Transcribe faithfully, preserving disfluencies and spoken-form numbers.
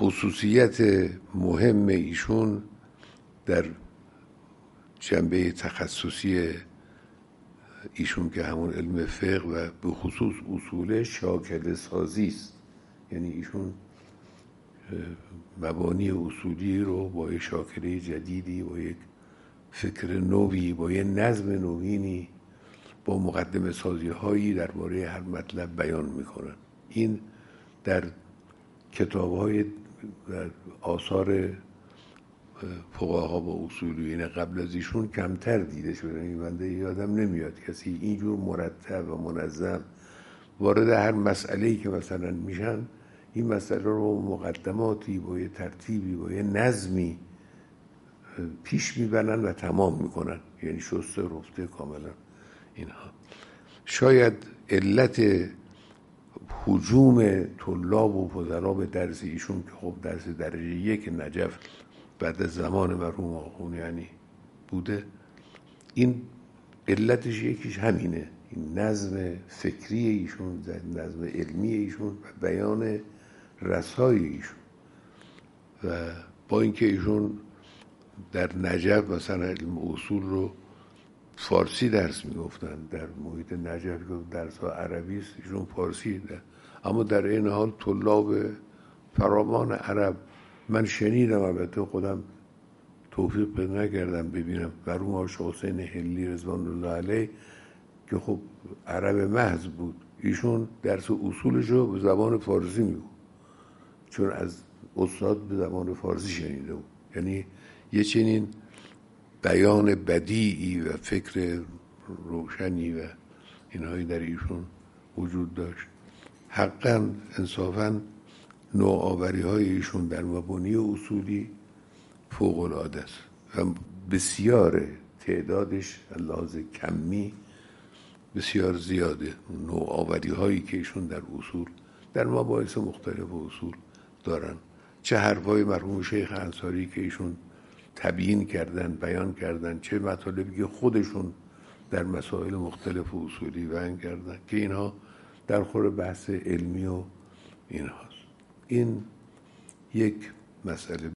خصوصیت مهم ایشون در جنبه تخصصی ایشون که همون علم فقه و به خصوص اصول شاکله سازی است. یعنی ایشون مبانی اصولی رو با یک شاکله جدیدی، با یک فکر نوی، با یک نظم نوینی، با مقدمه سازی هایی درباره هر مطلب بیان میکنن. این در کتاب های در آثار فقها و اصولیین قبل از ایشون کمتر دیده شده. این بنده یادم نمیاد کسی اینجور مرتب و منظم وارد هر مسئله‌ای که مثلا میشن این مسئله رو مقدماتی با یه ترتیبی با یه نظمی پیش میبرن و تمام میکنن، یعنی شسته رفته کاملا. اینها شاید علت هجوم طلاب و فضلا به درس ایشون که خب درس درجه یک نجف بعد از زمان مرحوم آخوند یعنی بوده، این علتش یکیش همینه، این نظم فکری ایشون، نظم علمی ایشون و بیان رسای ایشون. و با اینکه ایشون در نجف مثلا علم اصول رو فارسی درس میگفتن، در محیط نجف که درس ها عربی است ایشون فارسی ده. اما در این حال طلاب فراوان عرب، من شنیدم، البته خودم توفیق پیدا نکردم ببینم، مرحوم آقا حسین حلی رضوان الله علیه که خب عرب محض بود، ایشون درس اصولش رو به زبان فارسی میگفت چون از استاد به زبان فارسی شنیده بود. یعنی یه چنین بیان بدیعی و فکر روشنی و اینهایی در ایشون وجود داشت. حقا انصافا نوآوری های ایشون در مبانی اصولی فوق العاده است و بسیار تعدادش لحاظ کمی بسیار زیاده. نوآوری هایی که ایشون در اصول در مباحث مختلف اصول دارن، چه حرفای مرحوم شیخ انصاری که ایشون تبیین کردن، بیان کردن، چه مطالبی که خودشون در مسائل مختلف و اصولی بیان کردن که اینها در خور بحث علمی و اینهاست. این یک مسئله.